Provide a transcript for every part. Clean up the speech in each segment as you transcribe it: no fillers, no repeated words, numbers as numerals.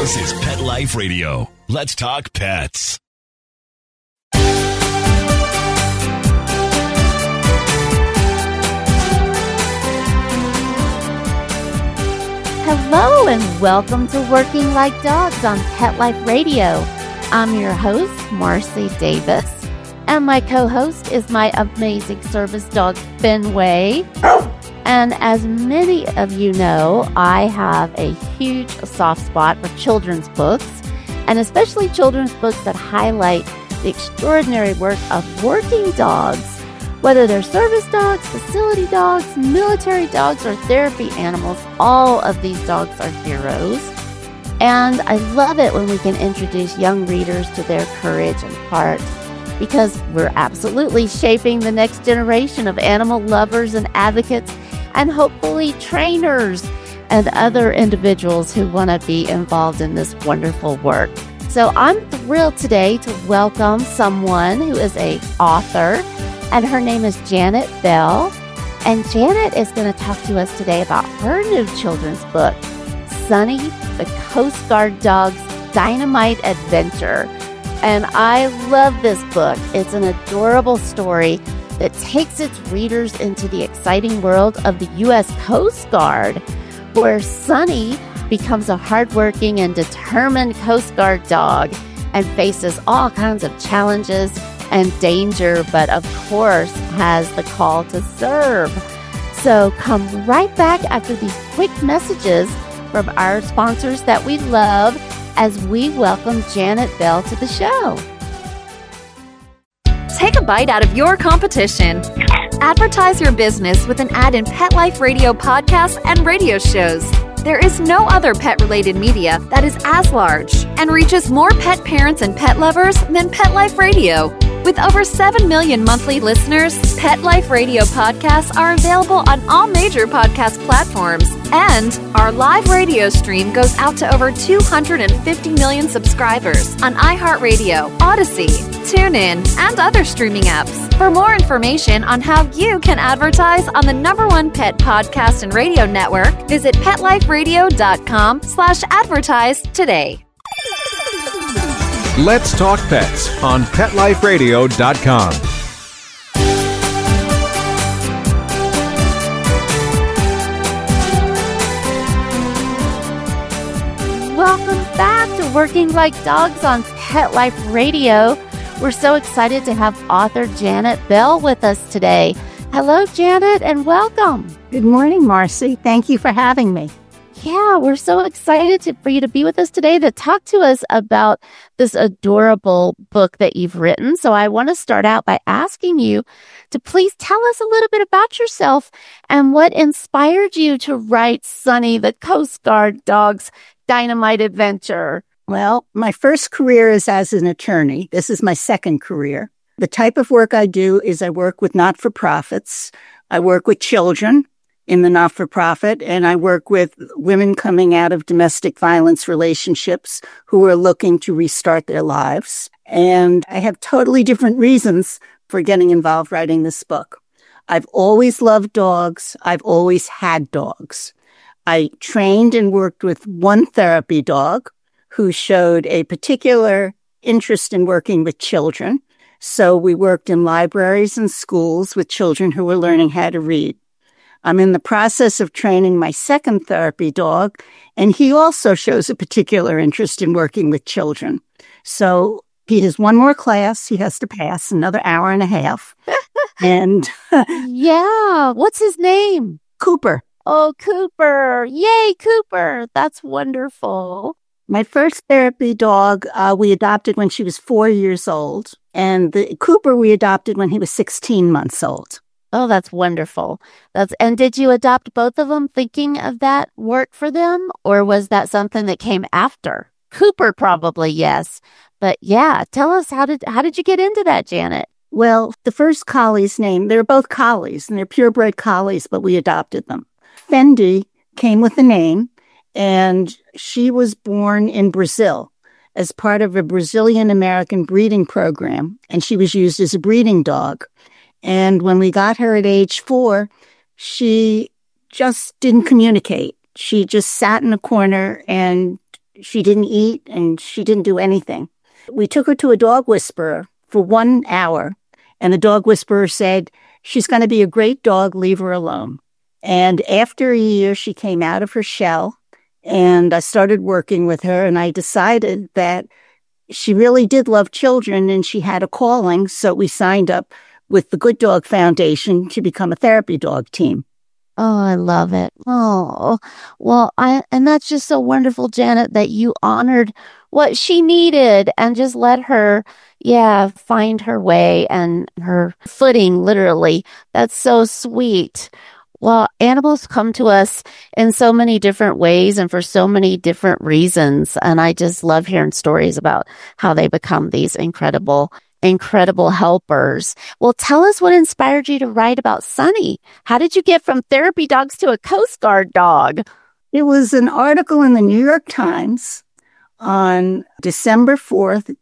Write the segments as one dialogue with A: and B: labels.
A: This is Pet Life Radio. Let's talk pets.
B: Hello and welcome to Working Like Dogs on Pet Life Radio. I'm your host, Marcy Davis, and my co-host is my amazing service dog, Fenway. And as many of you know, I have a huge soft spot for children's books, and especially children's books that highlight the extraordinary work of working dogs, whether they're service dogs, facility dogs, military dogs, or therapy animals. All of these dogs are heroes. And I love it when we can introduce young readers to their courage and heart, because we're absolutely shaping the next generation of animal lovers and advocates, and hopefully trainers and other individuals who want to be involved in this wonderful work. So I'm thrilled today to welcome someone who is an author, and her name is Janet Bell. And Janet is going to talk to us today about her new children's book, Sunny, the Coast Guard Dog's Dynamite Adventure. And I love this book. It's an adorable story that takes its readers into the exciting world of the U.S. Coast Guard, where Sunny becomes a hardworking and determined Coast Guard dog and faces all kinds of challenges and danger, but of course has the call to serve. So come right back after these quick messages from our sponsors that we love as we welcome Janet Bell to the show.
C: Take a bite out of your competition. Advertise your business with an ad in Pet Life Radio podcasts and radio shows. There is no other pet-related media that is as large and reaches more pet parents and pet lovers than Pet Life Radio. With over 7 million monthly listeners, Pet Life Radio podcasts are available on all major podcast platforms. And our live radio stream goes out to over 250 million subscribers on iHeartRadio, Odyssey, TuneIn, and other streaming apps. For more information on how you can advertise on the #1 pet podcast and radio network, visit PetLifeRadio.com/advertise today.
D: Let's Talk Pets on PetLifeRadio.com.
B: Welcome back to Working Like Dogs on Pet Life Radio. We're so excited to have author Janet Bell with us today. Hello, Janet, and welcome.
E: Good morning, Marcy. Thank you for having me.
B: Yeah, we're so excited for you to be with us today to talk to us about this adorable book that you've written. So I want to start out by asking you to please tell us a little bit about yourself and what inspired you to write Sunny, the Coast Guard Dog's Dynamite Adventure.
E: Well, my first career is as an attorney. This is my second career. The type of work I do is I work with not-for-profits. I work with children in the not-for-profit, and I work with women coming out of domestic violence relationships who are looking to restart their lives. And I have totally different reasons for getting involved writing this book. I've always loved dogs. I've always had dogs. I trained and worked with one therapy dog who showed a particular interest in working with children. So we worked in libraries and schools with children who were learning how to read. I'm in the process of training my second therapy dog, and he also shows a particular interest in working with children. So he has one more class he has to pass, another hour and a half. And
B: yeah, what's his name?
E: Cooper.
B: Oh, Cooper. Yay, Cooper. That's wonderful.
E: My first therapy dog, we adopted when she was 4 years old. And the Cooper we adopted when he was 16 months old.
B: Oh, that's wonderful. And did you adopt both of them thinking of that work for them? Or was that something that came after? Cooper probably, yes. But yeah, tell us, how did you get into that, Janet?
E: Well, the first collie's name, they're both collies, and they're purebred collies, but we adopted them. Fendi came with the name, and she was born in Brazil as part of a Brazilian-American breeding program, and she was used as a breeding dog. And when we got her at age 4, she just didn't communicate. She just sat in a corner and she didn't eat and she didn't do anything. We took her to a dog whisperer for 1 hour, and the dog whisperer said, she's going to be a great dog, leave her alone. And after a year, she came out of her shell, and I started working with her, and I decided that she really did love children and she had a calling. So we signed up with the Good Dog Foundation to become a therapy dog team.
B: Oh, I love it. Oh, well, and that's just so wonderful, Janet, that you honored what she needed and just let her, find her way and her footing, literally. That's so sweet. Well, animals come to us in so many different ways and for so many different reasons. And I just love hearing stories about how they become these incredible helpers. Well, tell us what inspired you to write about Sunny. How did you get from therapy dogs to a Coast Guard dog?
E: It was an article in the New York Times on December 4th,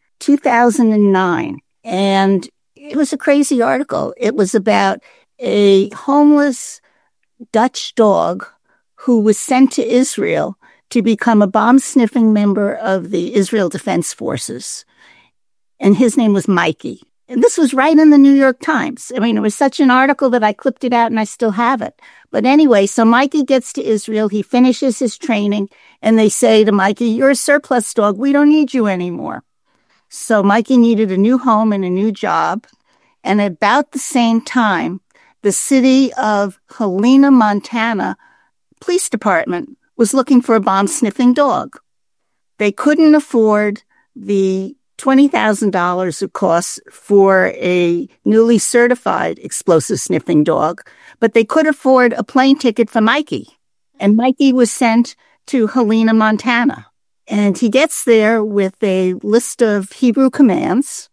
E: 2009. And it was a crazy article. It was about a homeless Dutch dog who was sent to Israel to become a bomb-sniffing member of the Israel Defense Forces. And his name was Mikey. And this was right in the New York Times. I mean, it was such an article that I clipped it out and I still have it. But anyway, so Mikey gets to Israel. He finishes his training and they say to Mikey, you're a surplus dog. We don't need you anymore. So Mikey needed a new home and a new job. And about the same time, the city of Helena, Montana police department was looking for a bomb-sniffing dog. They couldn't afford the $20,000 it costs for a newly certified explosive sniffing dog, but they could afford a plane ticket for Mikey. And Mikey was sent to Helena, Montana. And he gets there with a list of Hebrew commands,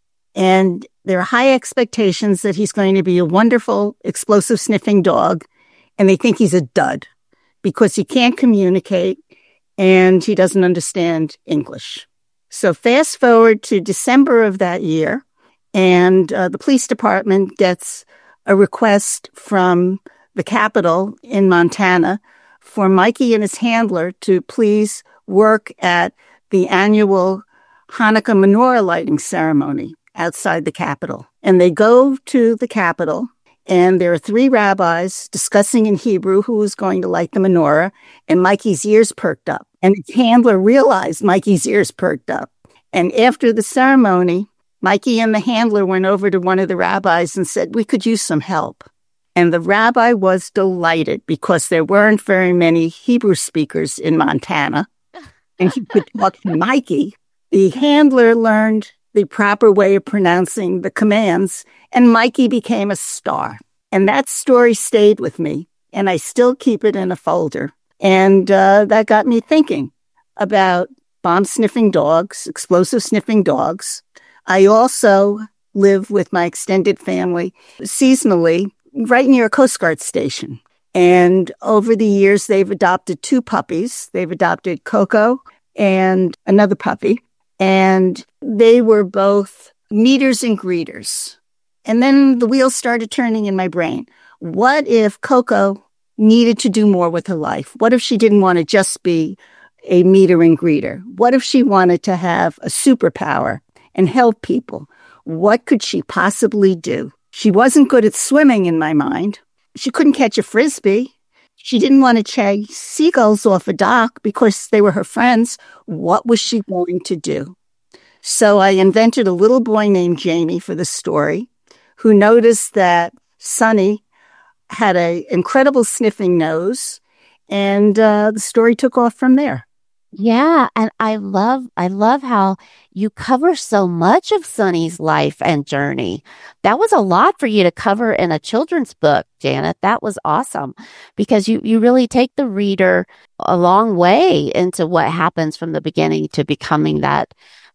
E: and there are high expectations that he's going to be a wonderful explosive sniffing dog, and they think he's a dud because he can't communicate and he doesn't understand English. So fast forward to December of that year, and the police department gets a request from the Capitol in Montana for Mikey and his handler to please work at the annual Hanukkah menorah lighting ceremony outside the Capitol. And they go to the Capitol, and there are 3 rabbis discussing in Hebrew who was going to light the menorah, and Mikey's ears perked up. And his handler realized Mikey's ears perked up. And after the ceremony, Mikey and the handler went over to one of the rabbis and said, we could use some help. And the rabbi was delighted because there weren't very many Hebrew speakers in Montana. And he could talk to Mikey. The handler learned the proper way of pronouncing the commands, and Mikey became a star. And that story stayed with me, and I still keep it in a folder. And that got me thinking about bomb-sniffing dogs, explosive sniffing dogs. I also live with my extended family seasonally right near a Coast Guard station. And over the years, they've adopted 2 puppies. They've adopted Coco and another puppy. And they were both meeters and greeters. And then the wheels started turning in my brain. What if Coco needed to do more with her life? What if she didn't want to just be a meter and greeter? What if she wanted to have a superpower and help people? What could she possibly do? She wasn't good at swimming in my mind. She couldn't catch a frisbee. She didn't want to chase seagulls off a dock because they were her friends. What was she going to do? So I invented a little boy named Jamie for the story, who noticed that Sunny had an incredible sniffing nose, and the story took off from there.
B: Yeah, and I love how you cover so much of Sunny's life and journey. That was a lot for you to cover in a children's book, Janet. That was awesome because you really take the reader a long way into what happens from the beginning to becoming that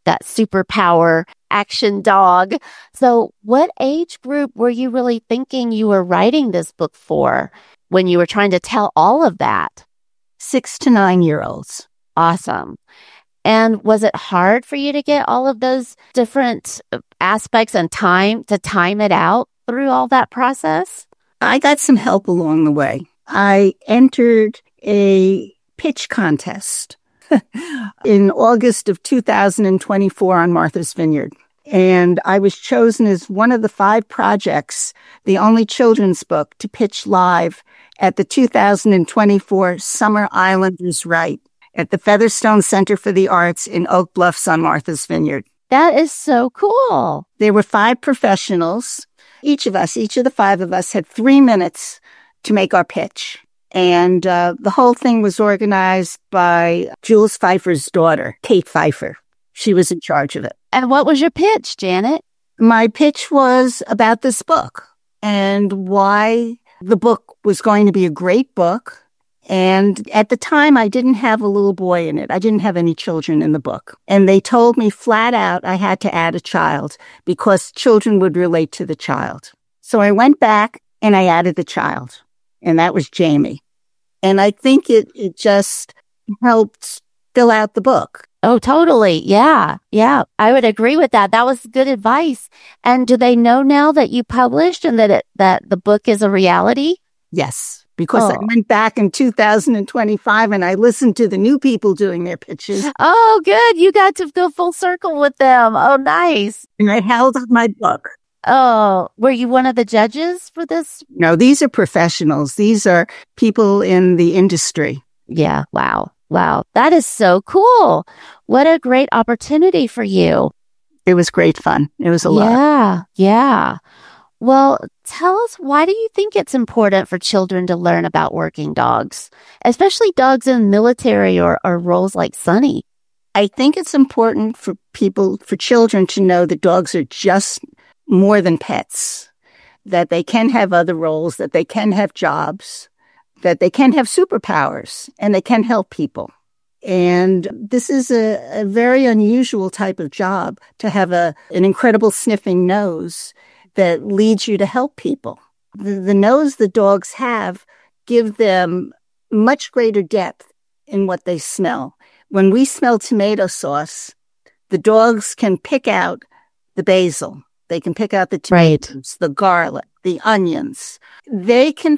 B: superpower action dog. So what age group were you really thinking you were writing this book for when you were trying to tell all of that?
E: 6 to 9-year-olds.
B: Awesome. And was it hard for you to get all of those different aspects and time it out through all that process?
E: I got some help along the way. I entered a pitch contest in August of 2024 on Martha's Vineyard. And I was chosen as one of the 5 projects, the only children's book to pitch live at the 2024 Summer Islanders Write at the Featherstone Center for the Arts in Oak Bluffs on Martha's Vineyard.
B: That is so cool.
E: There were 5 professionals. Each of the 5 of us had 3 minutes to make our pitch. And the whole thing was organized by Jules Pfeiffer's daughter, Kate Pfeiffer. She was in charge of it.
B: And what was your pitch, Janet?
E: My pitch was about this book and why the book was going to be a great book. And at the time, I didn't have a little boy in it. I didn't have any children in the book. And they told me flat out I had to add a child because children would relate to the child. So I went back and I added the child. And that was Jamie. And I think it just helped fill out the book.
B: Oh, totally. Yeah. Yeah. I would agree with that. That was good advice. And do they know now that you published and that the book is a reality?
E: Yes, because I went back in 2025 and I listened to the new people doing their pitches.
B: Oh, good. You got to go full circle with them. Oh, nice.
E: And I held up my book.
B: Oh, were you one of the judges for this?
E: No, these are professionals. These are people in the industry.
B: Yeah. Wow. Wow. That is so cool. What a great opportunity for you.
E: It was great fun. It was a lot.
B: Yeah. Yeah. Well, tell us, why do you think it's important for children to learn about working dogs, especially dogs in military or roles like Sunny?
E: I think it's important for children to know that dogs are just more than pets, that they can have other roles, that they can have jobs, that they can have superpowers, and they can help people. And this is a very unusual type of job, to have an incredible sniffing nose that leads you to help people. The nose the dogs have give them much greater depth in what they smell. When we smell tomato sauce, the dogs can pick out the basil. They can pick out the tomatoes, the garlic, the onions. They can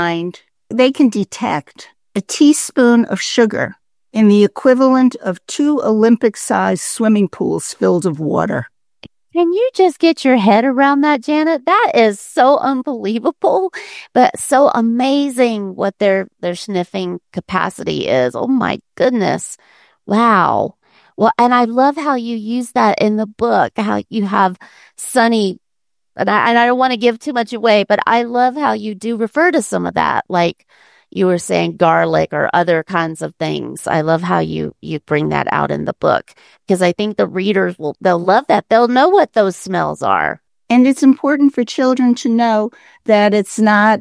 E: detect a teaspoon of sugar in the equivalent of 2 Olympic-sized swimming pools filled with water.
B: Can you just get your head around that, Janet? That is so unbelievable, but so amazing what their sniffing capacity is. Oh my goodness. Wow. Well, and I love how you use that in the book, how you have Sunny, and I don't want to give too much away, but I love how you do refer to some of that, like you were saying garlic or other kinds of things. I love how you bring that out in the book, because I think the readers they'll love that. They'll know what those smells are.
E: And it's important for children to know that it's not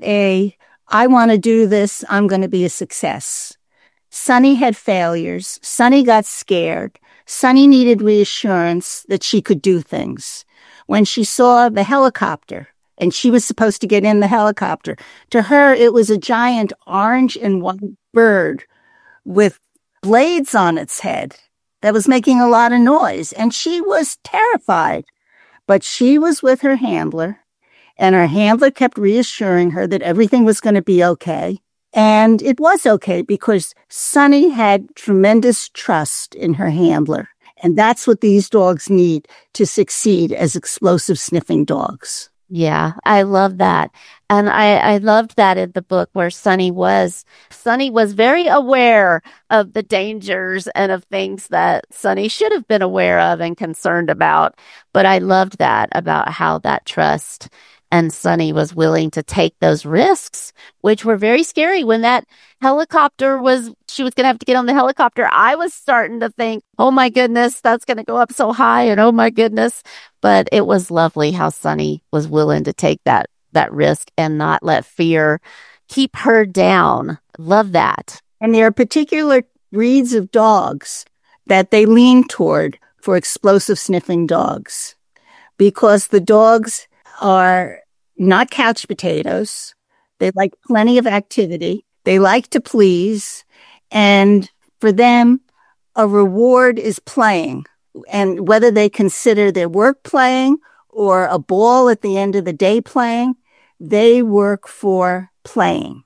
E: I want to do this, I'm going to be a success. Sunny had failures. Sunny got scared. Sunny needed reassurance that she could do things. When she saw the helicopter, and she was supposed to get in the helicopter, to her, it was a giant orange and white bird with blades on its head that was making a lot of noise. And she was terrified. But she was with her handler, and her handler kept reassuring her that everything was going to be okay. And it was okay because Sunny had tremendous trust in her handler. And that's what these dogs need to succeed as explosive sniffing dogs.
B: Yeah, I love that. And I loved that in the book where Sunny was very aware of the dangers and of things that Sunny should have been aware of and concerned about. But I loved that about how that trust, and Sunny was willing to take those risks, which were very scary. When that helicopter she was going to have to get on the helicopter, I was starting to think, oh my goodness, that's going to go up so high, and oh my goodness. But it was lovely how Sunny was willing to take that risk and not let fear keep her down. Love that.
E: And there are particular breeds of dogs that they lean toward for explosive sniffing dogs, because the dogs are not couch potatoes. They like plenty of activity. They like to please. And for them, a reward is playing. And whether they consider their work playing or a ball at the end of the day playing, they work for playing.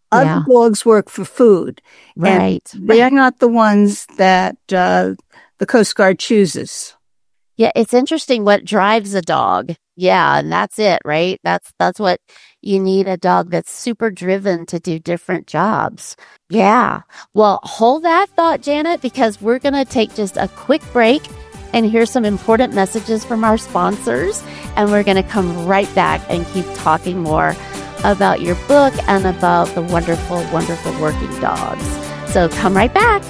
E: Other dogs work for food.
B: Right.
E: And they are not the ones that the Coast Guard chooses.
B: Yeah, it's interesting what drives a dog. Yeah, and that's it, right? That's what you need, a dog that's super driven to do different jobs. Yeah. Well, hold that thought, Janet, because we're going to take just a quick break and hear some important messages from our sponsors. And we're going to come right back and keep talking more about your book and about the wonderful, wonderful working dogs. So come right back.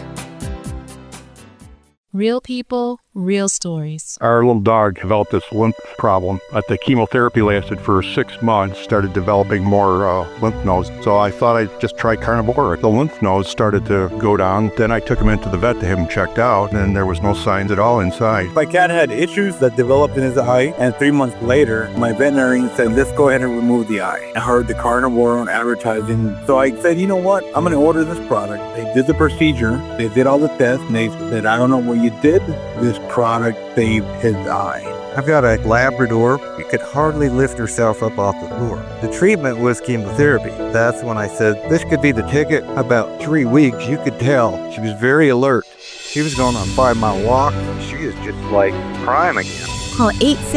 F: Real people, real stories.
G: Our little dog developed this lymph problem. The chemotherapy lasted for 6 months, started developing more lymph nodes. So I thought I'd just try Carnivora. The lymph nodes started to go down. Then I took him into the vet to have him checked out, and there was no signs at all inside.
H: My cat had issues that developed in his eye, and 3 months later, my veterinarian said, let's go ahead and remove the eye. I heard the Carnivora advertising, so I said, you know what? I'm going to order this product. They did the procedure. They did all the tests, and they said, I don't know what you did. This product saved his eye.
I: I've got a Labrador who could hardly lift herself up off the floor. The treatment was chemotherapy. That's when I said, this could be the ticket. About 3 weeks, you could tell. She was very alert. She was going on a 5-mile walk. She is just like prime again.
J: Call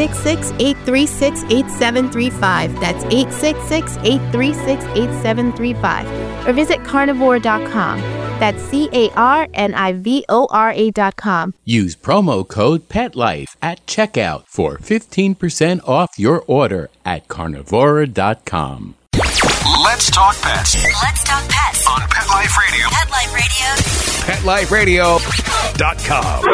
J: 866-836-8735. That's 866-836-8735. Or visit carnivora.com. That's carnivora.com.
K: Use promo code PETLIFE at checkout for 15% off your order at carnivora.com.
A: Let's talk pets.
L: Let's talk pets
A: On Pet Life Radio.
L: Pet Life Radio.
A: PetLifeRadio.com.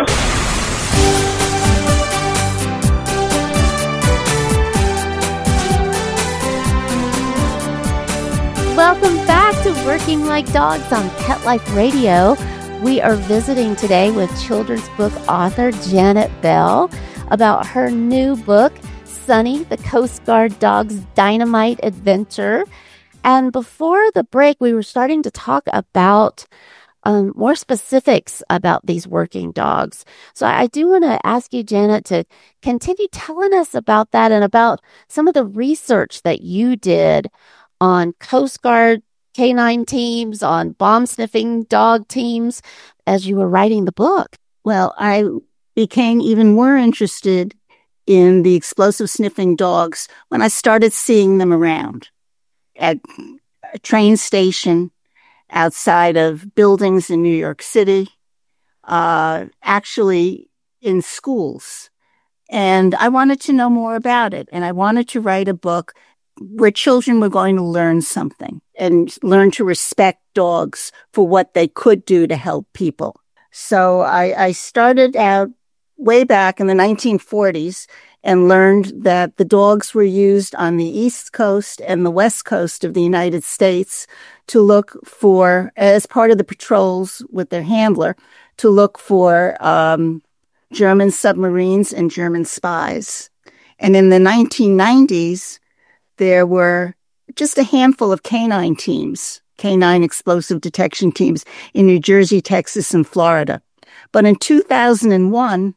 B: Welcome back to Working Like Dogs on Pet Life Radio. We are visiting today with children's book author Janet Bell about her new book, Sunny, the Coast Guard Dog's Dynamite Adventure. And before the break, we were starting to talk about more specifics about these working dogs. So I do want to ask you, Janet, to continue telling us about that and about some of the research that you did on Coast Guard canine teams, on bomb-sniffing dog teams, as you were writing the book.
E: Well, I became even more interested in the explosive sniffing dogs when I started seeing them around at a train station, outside of buildings in New York City, actually in schools. And I wanted to know more about it. And I wanted to write a book where children were going to learn something and learn to respect dogs for what they could do to help people. So I started out way back in the 1940s and learned that the dogs were used on the East Coast and the West Coast of the United States to look for, as part of the patrols with their handler, to look for German submarines and German spies. And in the 1990s, there were just a handful of canine teams, canine explosive detection teams in New Jersey, Texas, and Florida. But in 2001,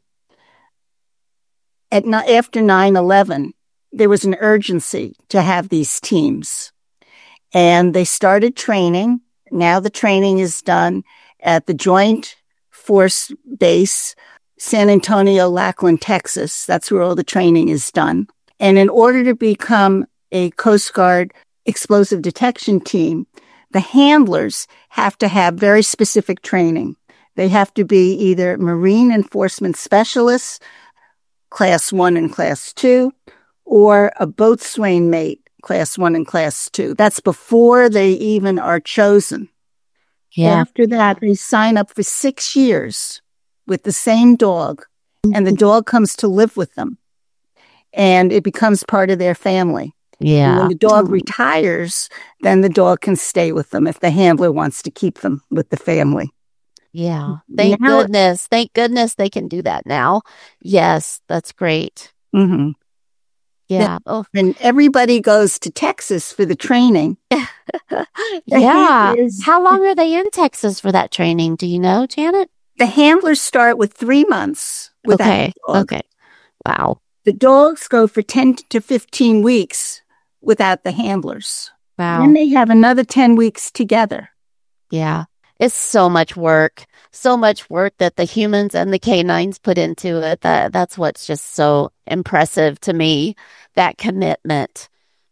E: after 9/11, there was an urgency to have these teams. And they started training. Now the training is done at the Joint Force Base, San Antonio, Lackland, Texas. That's where all the training is done. And in order to become a Coast Guard explosive detection team, the handlers have to have very specific training. They have to be either Marine Enforcement Specialists, Class 1 and Class 2, or a boatswain mate, Class 1 and Class 2. That's before they even are chosen.
B: Yeah.
E: After that, they sign up for 6 years with the same dog, and the dog comes to live with them, and it becomes part of their family.
B: Yeah.
E: And when the dog retires, then the dog can stay with them if the handler wants to keep them with the family.
B: Yeah. Thank goodness. Thank goodness they can do that now. Yes, that's great.
E: Mm-hmm.
B: Yeah.
E: And everybody goes to Texas for the training.
B: Yeah. How long are they in Texas for that training? Do you know, Janet?
E: The handlers start with 3 months without the dog.
B: Okay. Wow.
E: The dogs go for 10 to 15 weeks without the handlers.
B: Wow.
E: Then they have another 10 weeks together.
B: Yeah. It's so much work that the humans and the canines put into it. That's what's just so impressive to me, that commitment.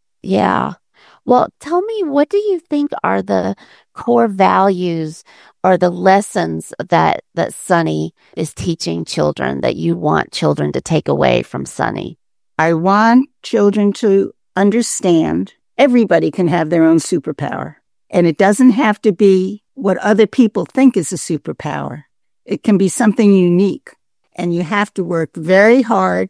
B: Yeah. Well, tell me, what do you think are the core values or the lessons that Sunny is teaching children that you want children to take away from Sunny?
E: I want children to understand everybody can have their own superpower. And it doesn't have to be what other people think is a superpower. It can be something unique. And you have to work very hard,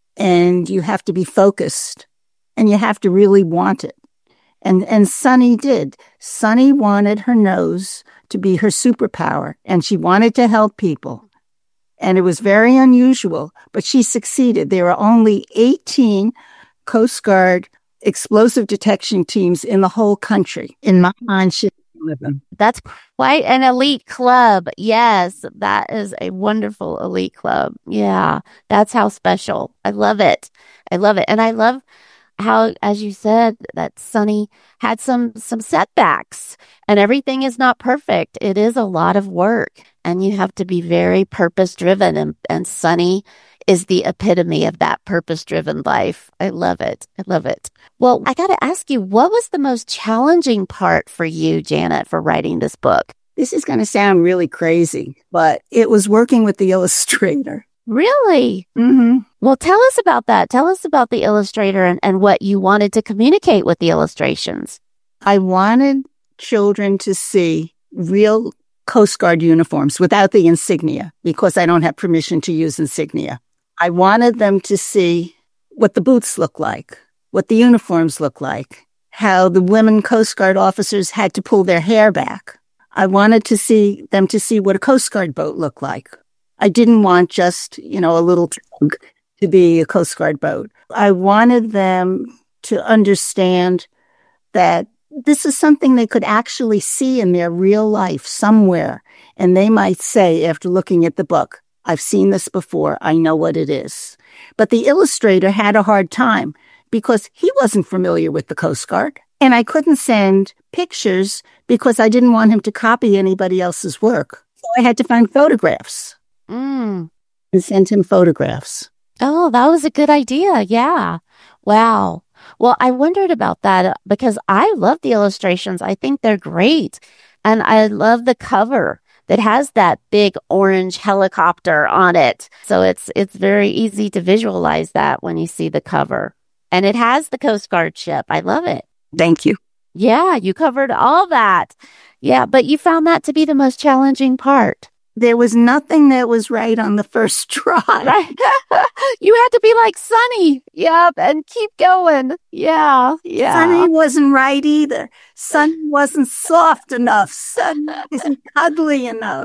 E: and you have to be focused, and you have to really want it. And Sunny did. Sunny wanted her nose to be her superpower, and she wanted to help people. And it was very unusual, but she succeeded. There were only 18 Coast Guard explosive detection teams in the whole country. In my mind, she with them.
B: That's quite an elite club. Yes, that is a wonderful elite club. Yeah, that's how special. I love it. I love it. And I love how, as you said, that Sunny had some setbacks, and everything is not perfect. It is a lot of work, and you have to be very purpose-driven, and Sunny is the epitome of that purpose-driven life. I love it. I love it. Well, I got to ask you, what was the most challenging part for you, Janet, for writing this book?
E: This is going to sound really crazy, but it was working with the illustrator.
B: Really?
E: Mm-hmm.
B: Well, tell us about that. Tell us about the illustrator and what you wanted to communicate with the illustrations.
E: I wanted children to see real Coast Guard uniforms without the insignia, because I don't have permission to use insignia. I wanted them to see what the boots look like, what the uniforms look like, how the women Coast Guard officers had to pull their hair back. I wanted to see them to see what a Coast Guard boat looked like. I didn't want just, a little tug to be a Coast Guard boat. I wanted them to understand that this is something they could actually see in their real life somewhere. And they might say, after looking at the book, I've seen this before. I know what it is. But the illustrator had a hard time because he wasn't familiar with the Coast Guard. And I couldn't send pictures because I didn't want him to copy anybody else's work. So I had to find photographs. And send him photographs.
B: Oh, that was a good idea. Yeah. Wow. Well, I wondered about that because I love the illustrations. I think they're great. And I love the cover that has that big orange helicopter on it. So it's very easy to visualize that when you see the cover. And it has the Coast Guard ship. I love it.
E: Thank you.
B: Yeah, you covered all that. Yeah, but you found that to be the most challenging part.
E: There was nothing that was right on the first try.
B: Right. You had to be like Sunny. Yep. And keep going. Yeah. Yeah.
E: Sunny wasn't right either. Sunny wasn't soft enough. Sunny wasn't cuddly enough.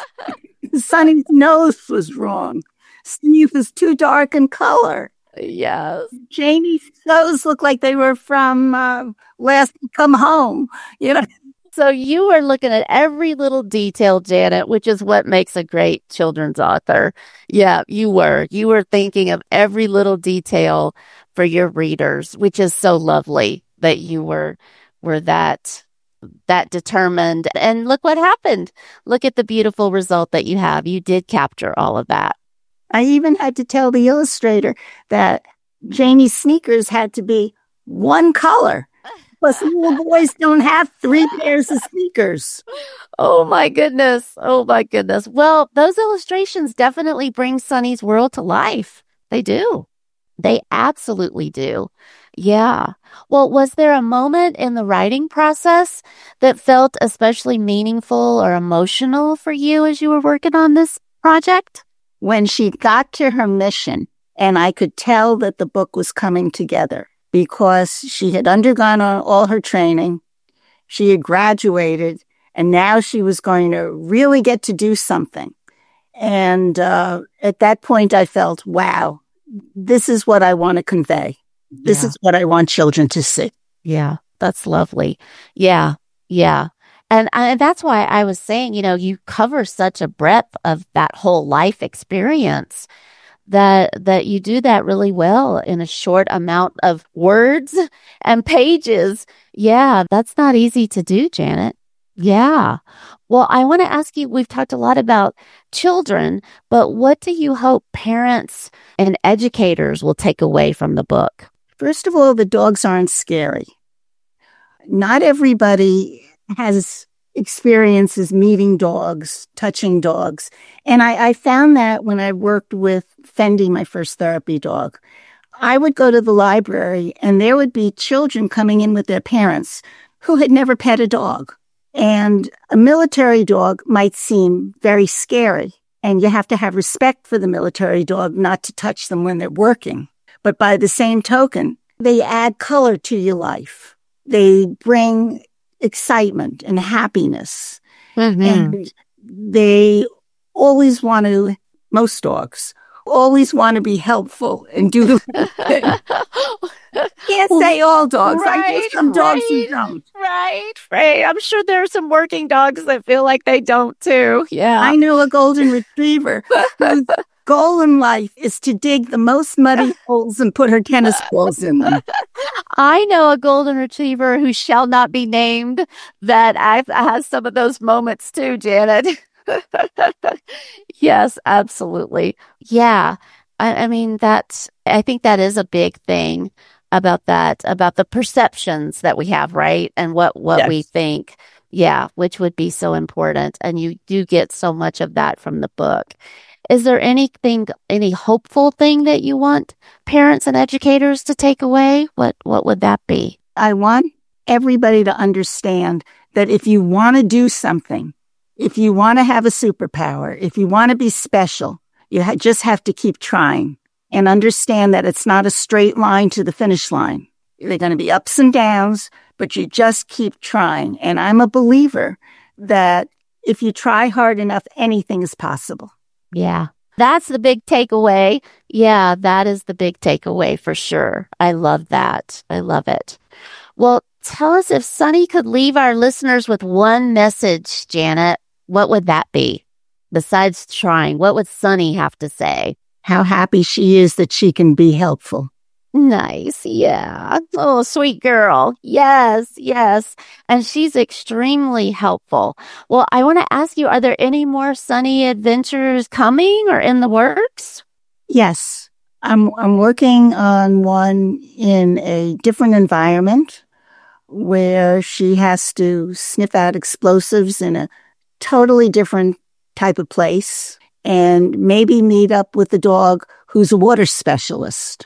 E: Sunny's nose was wrong. Steve was too dark in color.
B: Yes.
E: Janie's clothes looked like they were from Last Come Home.
B: So you were looking at every little detail, Janet, which is what makes a great children's author. Yeah, you were. You were thinking of every little detail for your readers, which is so lovely that you were that determined. And look what happened. Look at the beautiful result that you have. You did capture all of that.
E: I even had to tell the illustrator that Janie's sneakers had to be one color. Plus, little boys don't have 3 pairs of sneakers.
B: Oh, my goodness. Oh, my goodness. Well, those illustrations definitely bring Sunny's world to life. They do. They absolutely do. Yeah. Well, was there a moment in the writing process that felt especially meaningful or emotional for you as you were working on this project?
E: When she got to her mission, and I could tell that the book was coming together. Because she had undergone all her training, she had graduated, and now she was going to really get to do something. And at that point, I felt, wow, this is what I want to convey. This is what I want children to see.
B: Yeah, that's lovely. Yeah, yeah. And that's why I was saying, you cover such a breadth of that whole life experience that you do that really well in a short amount of words and pages. Yeah, that's not easy to do, Janet. Yeah. Well, I want to ask you, we've talked a lot about children, but what do you hope parents and educators will take away from the book?
E: First of all, the dogs aren't scary. Not everybody has experiences meeting dogs, touching dogs. And I found that when I worked with Fendi, my first therapy dog. I would go to the library and there would be children coming in with their parents who had never pet a dog. And a military dog might seem very scary. And you have to have respect for the military dog not to touch them when they're working. But by the same token, they add color to your life. They bring excitement and happiness. Mm-hmm. And they always want to, most dogs, always want to be helpful and do the thing. Can't say all dogs.
B: Right,
E: I know some dogs who don't.
B: Right. I'm sure there are some working dogs that feel like they don't too. Yeah.
E: I know a golden retriever whose goal in life is to dig the most muddy holes and put her tennis balls in them.
B: I know a golden retriever who shall not be named that has some of those moments too, Janet. Yes, absolutely. Yeah. I mean, I think that is a big thing about that, about the perceptions that we have, right? And what yes. we think. Yeah, which would be so important. And you do get so much of that from the book. Is there any hopeful thing that you want parents and educators to take away? What would that be?
E: I want everybody to understand that if you want to do something, if you want to have a superpower, if you want to be special, you just have to keep trying and understand that it's not a straight line to the finish line. There are going to be ups and downs, but you just keep trying. And I'm a believer that if you try hard enough, anything is possible.
B: Yeah, that's the big takeaway. Yeah, that is the big takeaway for sure. I love that. I love it. Well, tell us, if Sunny could leave our listeners with one message, Janet, what would that be? Besides trying, what would Sunny have to say?
E: How happy she is that she can be helpful.
B: Nice. Yeah. Oh, sweet girl. Yes. And she's extremely helpful. Well, I want to ask you, are there any more Sunny adventures coming or in the works?
E: Yes. I'm working on one in a different environment where she has to sniff out explosives in a totally different type of place and maybe meet up with the dog who's a water specialist.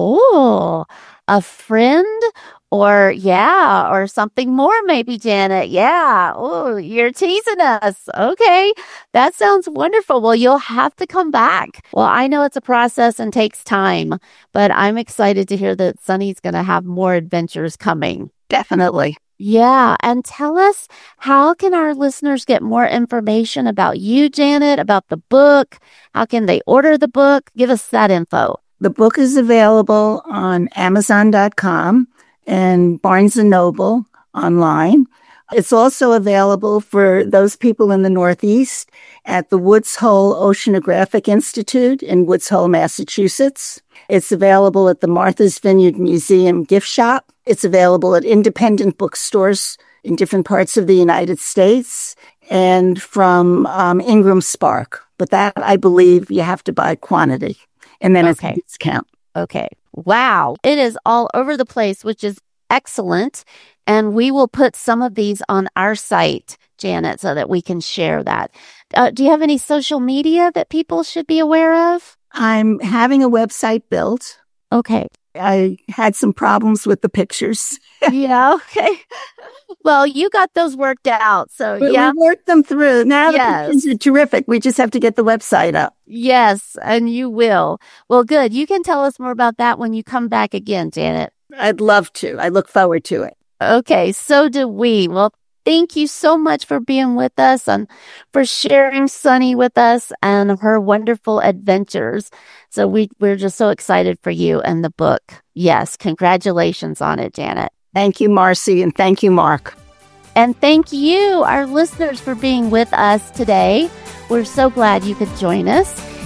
B: Oh, a friend or something more maybe, Janet. Yeah. Oh, you're teasing us. Okay. That sounds wonderful. Well, you'll have to come back. Well, I know it's a process and takes time, but I'm excited to hear that Sunny's going to have more adventures coming.
E: Definitely.
B: Yeah. And tell us, how can our listeners get more information about you, Janet, about the book? How can they order the book? Give us that info.
E: The book is available on Amazon.com and Barnes & Noble online. It's also available for those people in the Northeast at the Woods Hole Oceanographic Institute in Woods Hole, Massachusetts. It's available at the Martha's Vineyard Museum gift shop. It's available at independent bookstores in different parts of the United States and from Ingram Spark. But that, I believe, you have to buy quantity. And then it's a discount.
B: Okay. Wow. It is all over the place, which is excellent. And we will put some of these on our site, Janet, so that we can share that. Do you have any social media that people should be aware of?
E: I'm having a website built.
B: Okay.
E: I had some problems with the pictures.
B: Yeah. Okay. Well, you got those worked out. So,
E: we worked them through. Now the pictures are terrific. We just have to get the website up.
B: Yes, and you will. Well, good. You can tell us more about that when you come back again, Janet.
E: I'd love to. I look forward to it.
B: Okay, so do we. Well, thank you so much for being with us and for sharing Sunny with us and her wonderful adventures. So we're just so excited for you and the book. Yes, congratulations on it, Janet.
E: Thank you, Marcy, and thank you, Mark.
B: And thank you, our listeners, for being with us today. We're so glad you could join us.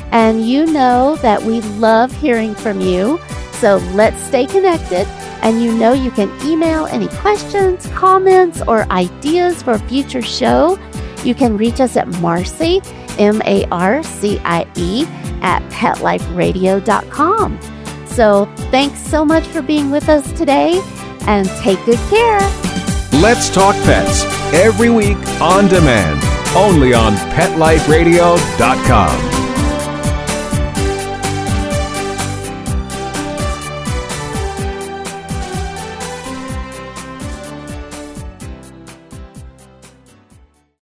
B: And you know that we love hearing from you. So let's stay connected. And you know you can email any questions, comments, or ideas for a future show. You can reach us at Marcie, MARCIE, at PetLifeRadio.com. So thanks so much for being with us today, and take good care.
D: Let's Talk Pets, every week on demand, only on PetLifeRadio.com.